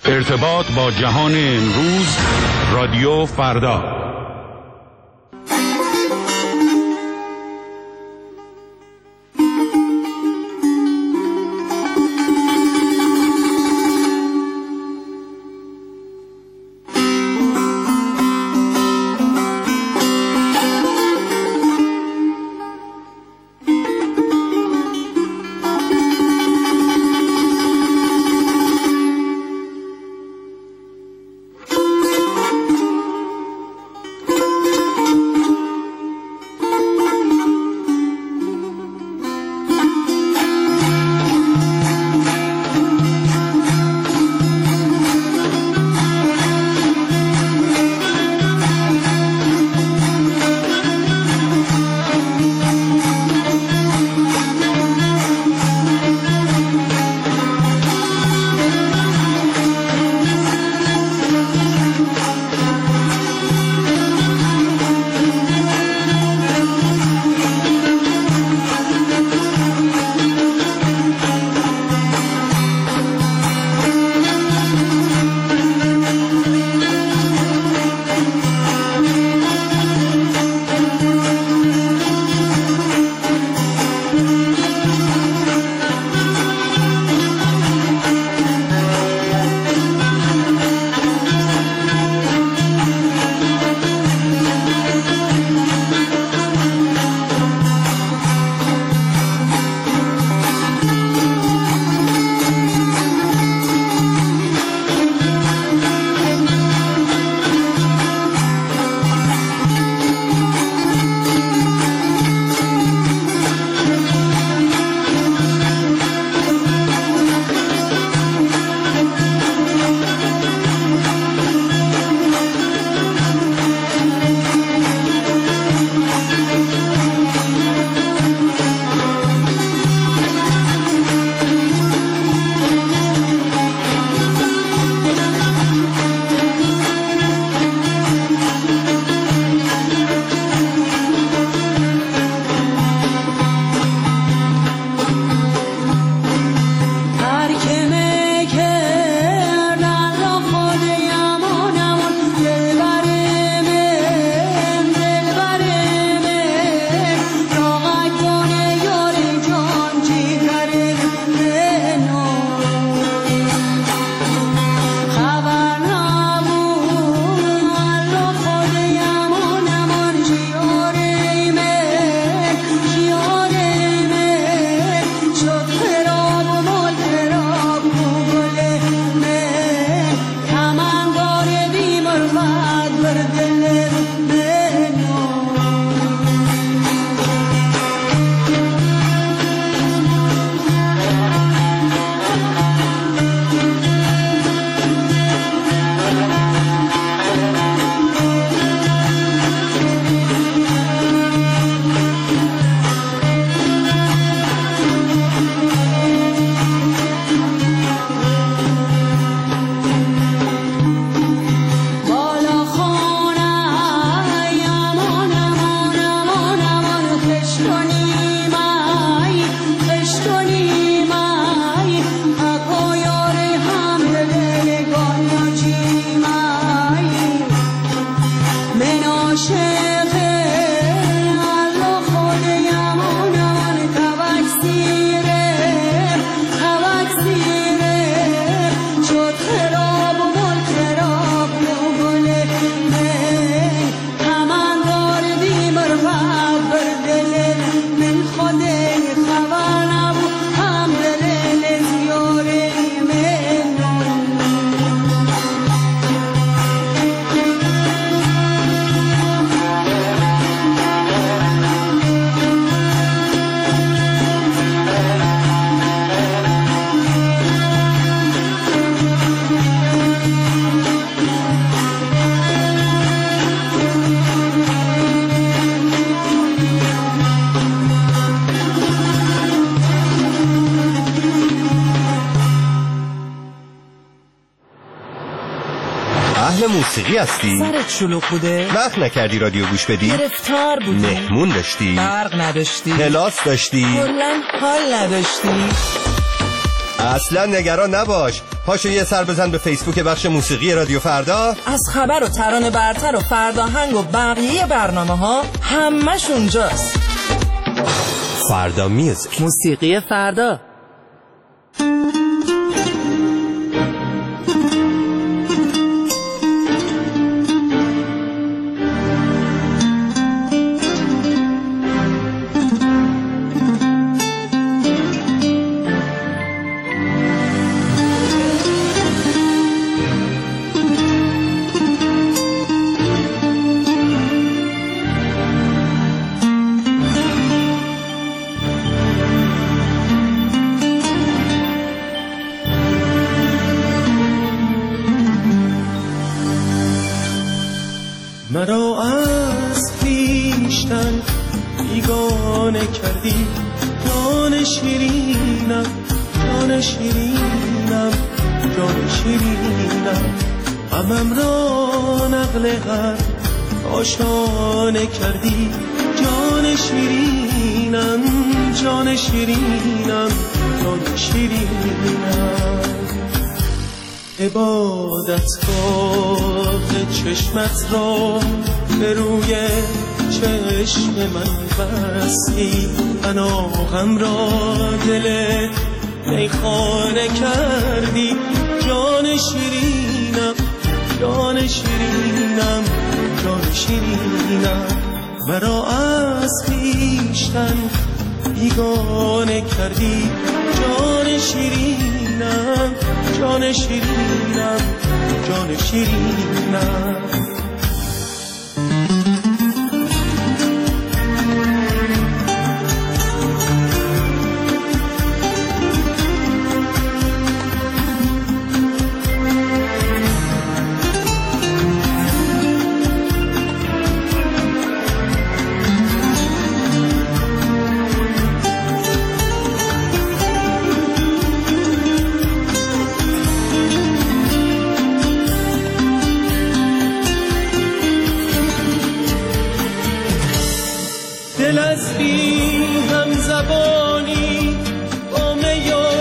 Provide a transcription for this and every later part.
ارتباط با جهان امروز، رادیو فردا. اهل موسیقی هستی؟ سرت شلوغ بوده؟ وقت نکردی رادیو گوش بدی؟ گرفتار بودی؟ مهمون داشتی؟ برق نداشتی؟ کلاس داشتی؟ کلاً حال نداشتی؟ اصلا نگران نباش، پاشو یه سر بزن به فیسبوک بخش موسیقی رادیو فردا. از خبر و ترانه برتر و فرداهنگ و بقیه برنامه ها همش اونجاست. فردا میوزیک، موسیقی فردا. مرا از خویشتن بیگانه کردی، جان شیرینم، جان شیرینم، جان شیرینم. غمم را نقل غم آشانه کردی، جان شیرینم، جان شیرینم، جان شیرینم. عبادتگاه چشمت را به روی چشم من بستی، پناهم را دل میخانه کردی، جان شیرینم، جان شیرینم، جان شیرینم. مرا از خویشتن بیگانه کردی، جان شیرینم، جان شیرینم، جان شیرینم. دل از بی هم زبانی با می و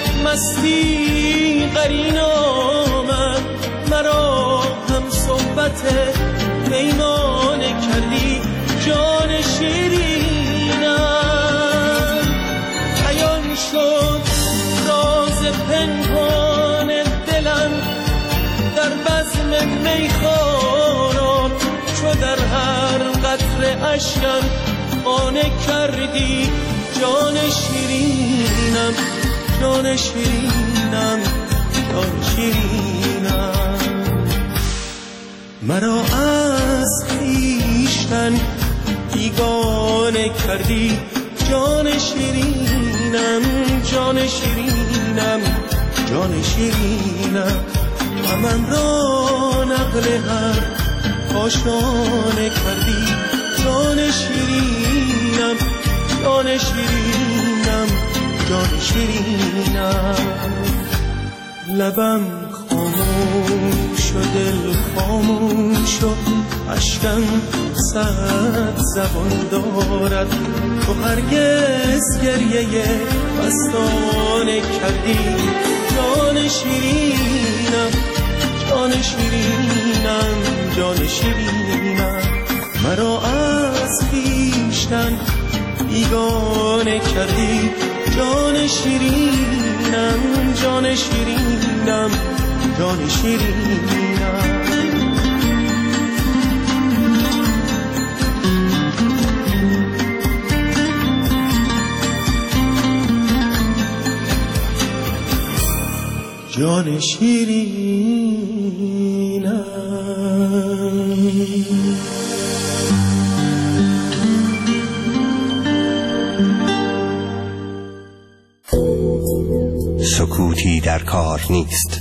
مستی قرین آمد، مرا هم صحبت پیمانه کردی، جان شیرینم. عیان شد راز پنهان دلم در بزم میخواران، چو در هر قطره اشکم خانه کردی، جان شیرینم، جان شیرینم، جان شیرینم. مرا از خویشتن بیگانه کردی، جان شیرینم، جان شیرینم، جان شیرینم. غمم را نقل هر آشانه کردی، جان شیرینم، جان شیرینم، جان شیرینم. لبم خاموش و دل خاموش و اشکم صد زبان دارد، تو هرگز گریه مستانه کردی، جان شیرینم، جان شیرینم، جان شیرینم. مرا از خویشتن بیگانه کردی، جان شیرینم، جان شیرینم، جان شیرینم. جان شیرینم. سکوتی در کار نیست.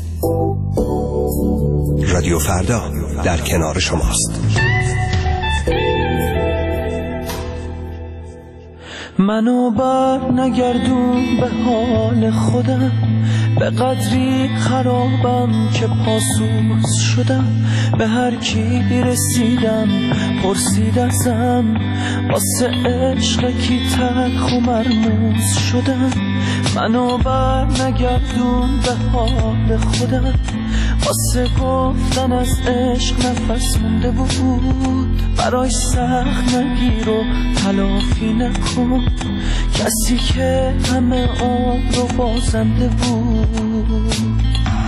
رادیو فردا در کنار شماست. منو بر نگردون به حال خودم، به قدری خرابم که پاسوز شدم. به هر کی رسیدم پرسید ازم، واسه عشق کی تلخ و مرموز شدم. منو بر نگردون به حال خودم، واسه گفتن از عشق نفس مونده بود. برای سخت نگیر و تلافی نکن، کسی که همه عمر رو بازنده بود.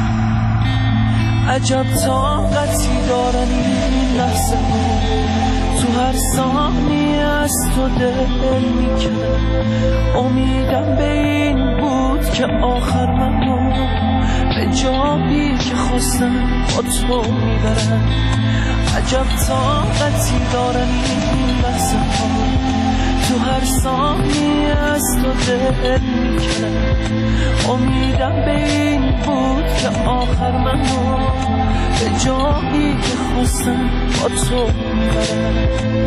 عجب طاقتی دارن این لحظه ها، تو هر ثانیه از تو دل میکنم. امیدم به این بود که آخر منو به جایی که خواستم با تو میبرم. عجب طاقتی دارن این لحظه ها، تو هر ثانیه از تو دل میکنم. امیدم به این بود که آخر منو به جایی که خواستم با تو میبرم.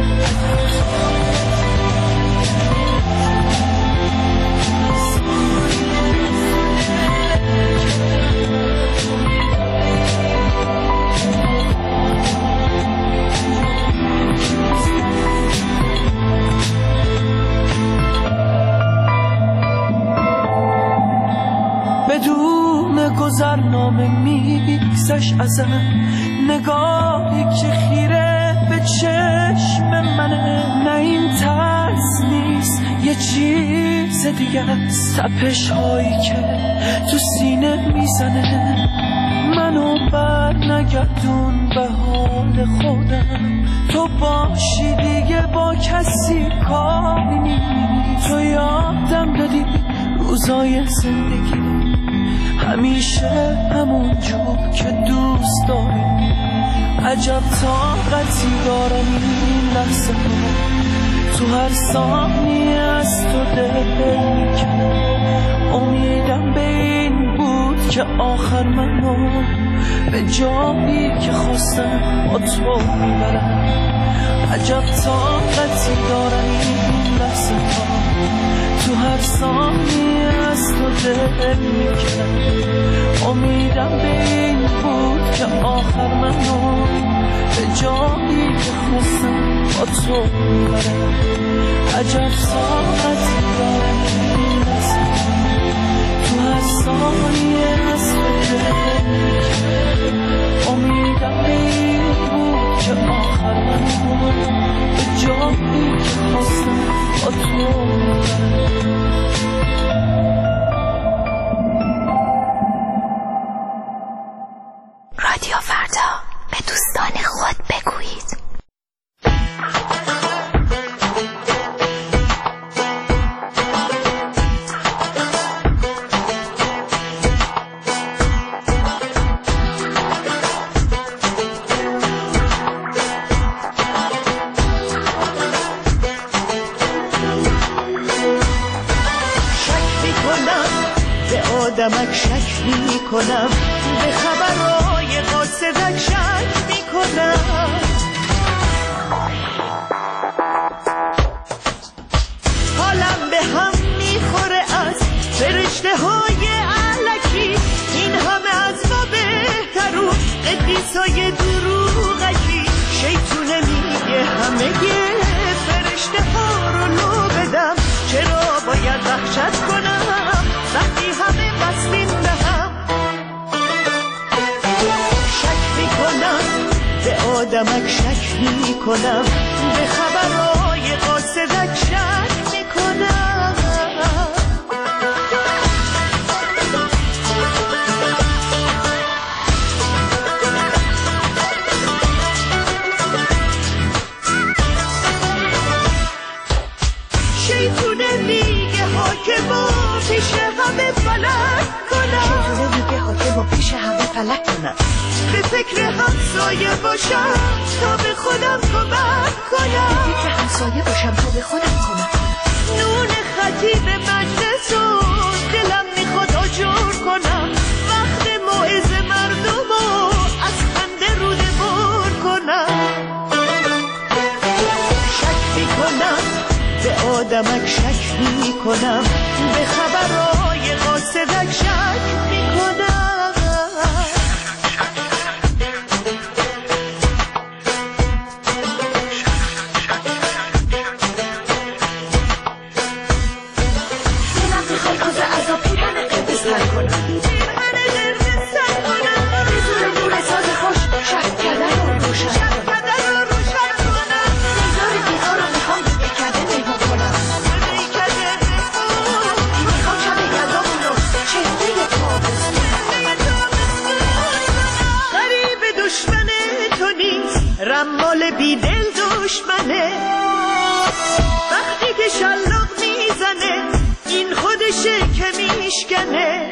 بدون گذرنامه میگذشت ازم، نگاهی که خیره به چشم منه. نه این ترس نیست، یه چیز دیگه است، تپش هایی که تو سینه میزنه. منو بر نگردون به حال خودم، تو باشی دیگه با کسی کاری نیست. تو یادم دادی روزای زندگی همیشه همون جور که دوست داری. عجب طاقتی دارن این لحظه ها، تو هر ثانیه از تو دل میکنم. امیدم به این بود که آخر منو به جایی که خواستم با تو میبرم. عجب طاقتی دارن این لحظه ها، تو هر ثانیه از تو دل میکنم. امیدم به این بود که آخر منو به جایی که خواستم با تو میبرم. عجب طاقتی دارن این لحظه ها، تو هر ثانیه از تو دل میکنم. امیدم به این بود که آخر منو به جایی که خواستم با تو میبرم. رادیو فردا، به دوستان خود بگویید. آدمک شک می کنم، به خبرهای قاصدک شک می کنم. حالم به هم می خوره از فرشته های علکی، این همه از ما بهترون قدیسای دروغکی. شیطونه میگه همه فرشته ها رو لو بدم، چرا باید وحشت کنم وقتی همه وصلیم به هم. شک میکنم به آدمک شک میکنم، به خبرهای قاصدک شک میکنم. شیطونه میگه حاکما پیش همه فلک کنم، شیطونه میگه حاکما پیش همه فلک کنم. به فکر همسایه باشم تا به خودم کمک کنم، به فکر همسایه باشم تا به خودم کمک کنم. نون خطیب مجلس و دلم میخواد آجور کنم، وقت موعظه مردم و از خنده روده بر کنم. شک میکنم به آدمک شک میکنم، به خبرهای قاصدک شک میکنم. دلم میخوای کوزه عذاب بی دل دشمنه، وقتی که شلاق میزنه این خودشه که میشکنه.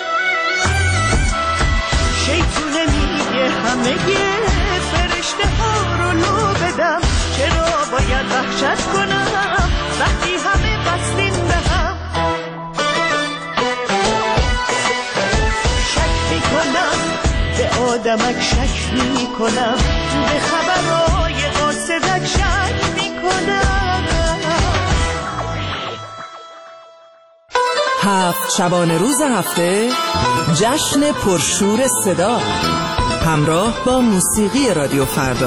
شیطونه میگه همه فرشته ها رو لو بدم، چرا باید وحشت کنم وقتی همه بستین به هم. شک میکنم به آدمک، شک میکنم به خبرهای قاصدک، شک میکنم. 7 شبانه روز هفته جشن پرشور صدا همراه با موسیقی رادیو فردا.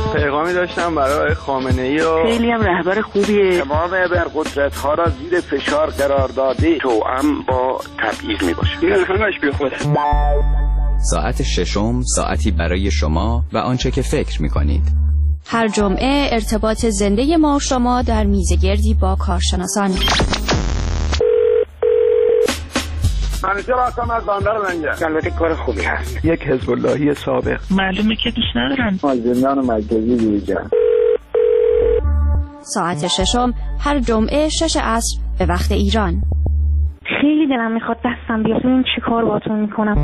پیغامی داشتم برای خامنه‌ای و خیلی هم رهبر خوبیه. تمام ابرقدرت‌ها را زیر فشار قرار داده توأم با تبعیض میباشه. این همش بی خوده. ساعت ششم ساعتی برای شما و آنچه که فکر می‌کنید. هر جمعه ارتباط زنده ما و شما در میزگردی با کارشناسان. منیجر هستم از بندر لنگر. البته کار خوبی هست. یک حزب اللهی سابق. معلومه که دوست ندارن. زندان مرکزی دیجان. ساعت ششم هر جمعه 6 عصر به وقت ایران. خیلی دلم میخواد دستم بیاد ببین چی کار باهاتون میکنم.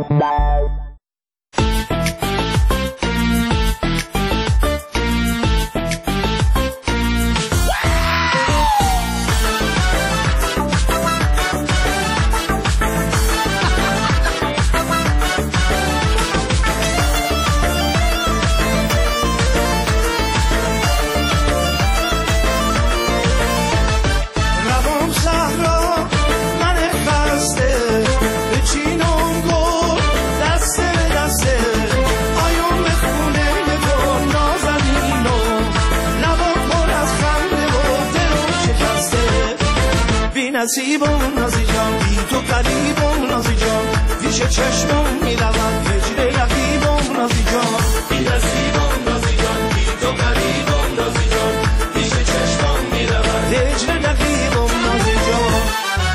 نصیبم نازی جان بی تو قریبم نازی جان پیش چشمم میروم هجر رقیبم نازی جان بی نصیبم نازی جان بی تو قریبم نازی جان پیش چشمم میروم هجر رقیبم نازی جان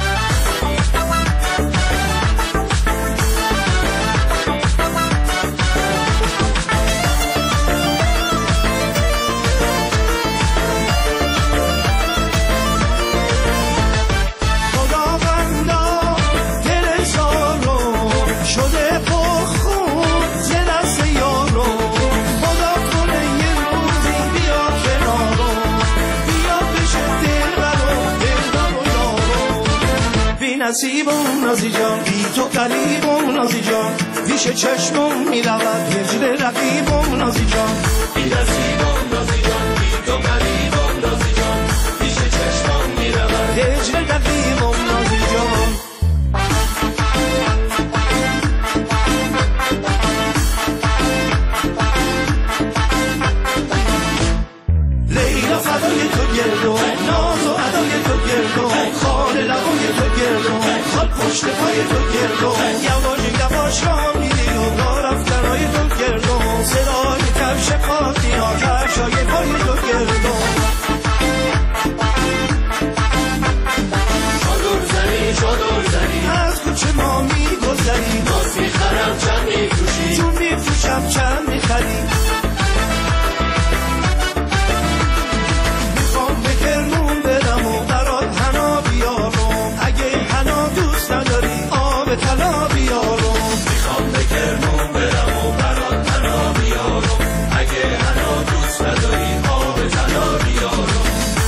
نصیبم نازی جان بی تو قریبم نازی جان پیش چشمم میرود هجر رقیبم نازی جان بی نصیبم نازی جان بی تو قریبم نازی جان پیش چشمم میرود هجر رقیبم نازی جان لیلا فدای تو گردم ناز و ادای تو گردم خال لبای تو گردم خال پشت پای تو گردم یواش یواش را میری و را رفتنای تو گردم صدای کفش پاکی ها کفشای پای تو گردم چادر زنی از کوچه ما میگذری ناز میخرم چند میفروشی چون میفروشم چند میخری طلا بیارم میخوام به کرمون برم و برات طلا بیارم اگه هنو دوست نداری آب طلا بیارم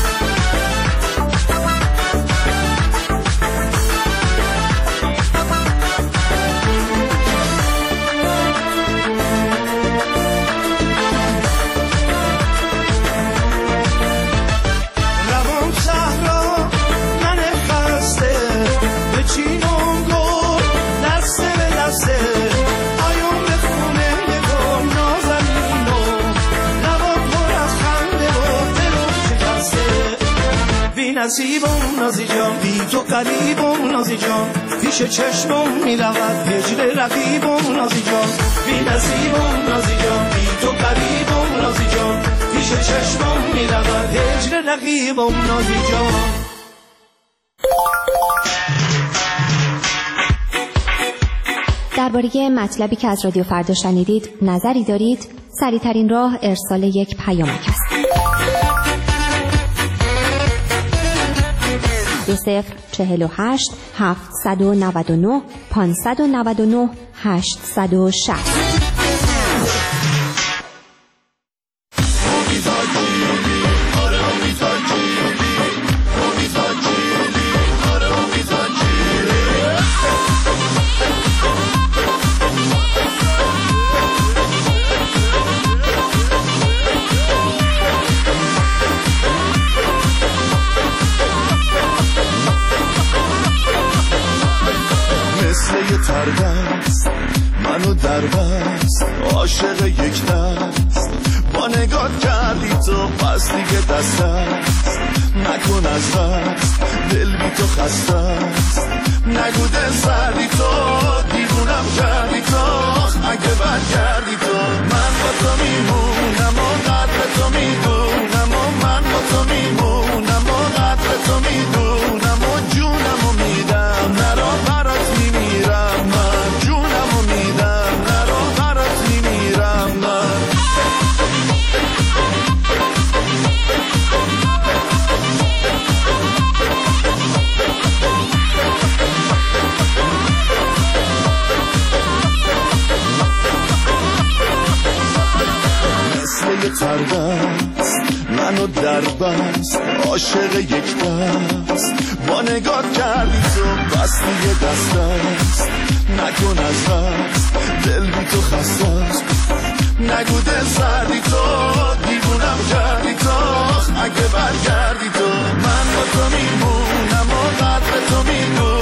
روان صحرا من خسته به چینم آیون به خونه گم نازنینو لبا پر از خنده و دلم شکسته بی نصیبم نازی جان بی تو قریبم نازی جان پیش چشمم میرود هجر رقیبم نازی جان بی نصیبم نازی جان بی تو قریبم نازی جان پیش چشمم میرود هجر رقیبم نازی جان درباره مطلبی که از رادیو فردا شنیدید نظری دارید؟ سریع‌ترین راه ارسال یک پیامک است. 2048 799 599 860. تردست منو در بست عاشق یک دست با نگات کردی تو پس دیگه دست است نکن از دست دل بی تو خسته است نگو دل سردی تو دیوونم کردی تو اگه برگردی تو من با تو میمونم و قدر تو میدونم و من با تو میمونم و قدر تو میدونم و جونم و میدم نرا برات میمیرم من جونم و میدم نرا برات میمیرم من مثل یه تردست منو در بست عاشق یک دست با نگاه کردی تو بس دیگه دست است نکن از دست دل بی تو خسته است نگو دل سردی تو دیوونم کردی تو اگه برگردی تو من با تو میمونم و قدر تو میدونم